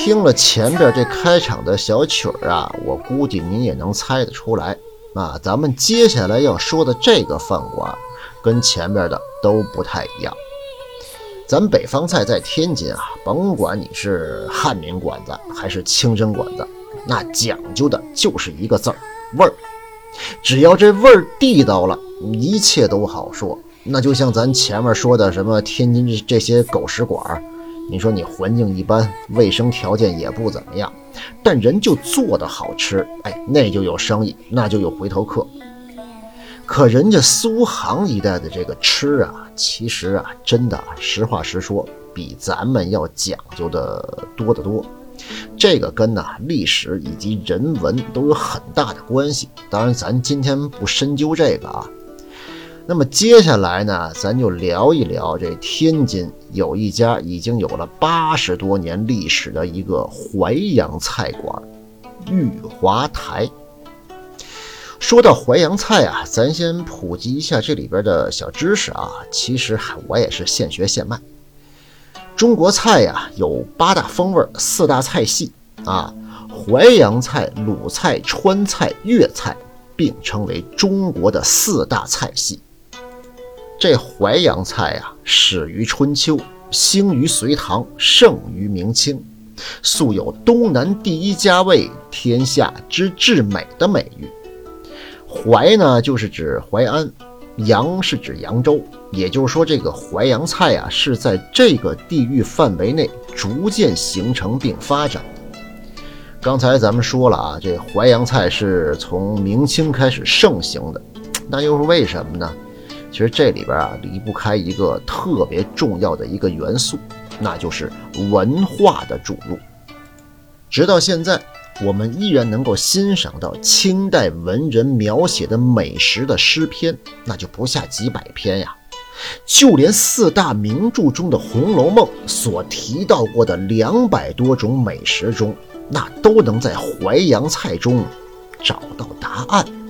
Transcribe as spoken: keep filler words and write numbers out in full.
听了前边这开场的小曲儿啊，我估计您也能猜得出来啊，咱们接下来要说的这个饭馆跟前边的都不太一样。咱北方菜在天津啊，甭管你是汉民馆子还是清真馆子，那讲究的就是一个字儿，味儿。只要这味儿地道了，一切都好说。那就像咱前面说的什么天津这些狗食馆，你说你环境一般，卫生条件也不怎么样，但人就做的好吃，哎，那就有生意，那就有回头客。可人家苏杭一带的这个吃啊，其实啊，真的实话实说，比咱们要讲究的多得多。这个跟呢、啊、历史以及人文都有很大的关系。当然，咱今天不深究这个啊。那么接下来呢，咱就聊一聊这天津有一家已经有了八十多年历史的一个淮扬菜馆——裕华台。说到淮扬菜啊，咱先普及一下这里边的小知识啊。其实我也是现学现卖。中国菜呀、啊、有八大风味、四大菜系啊，淮扬菜、鲁菜、川菜、粤菜并称为中国的四大菜系。这淮扬菜啊，始于春秋，兴于隋唐，盛于明清，素有东南第一家味，天下之至美的美誉。淮呢，就是指淮安，扬是指扬州，也就是说，这个淮扬菜啊，是在这个地域范围内逐渐形成并发展的。刚才咱们说了啊，这淮扬菜是从明清开始盛行的，那又是为什么呢？其实这里边啊，离不开一个特别重要的一个元素，那就是文化的注入。直到现在，我们依然能够欣赏到清代文人描写的美食的诗篇，那就不下几百篇呀。就连四大名著中的《红楼梦》所提到过的两百多种美食中，那都能在淮扬菜中找到答案。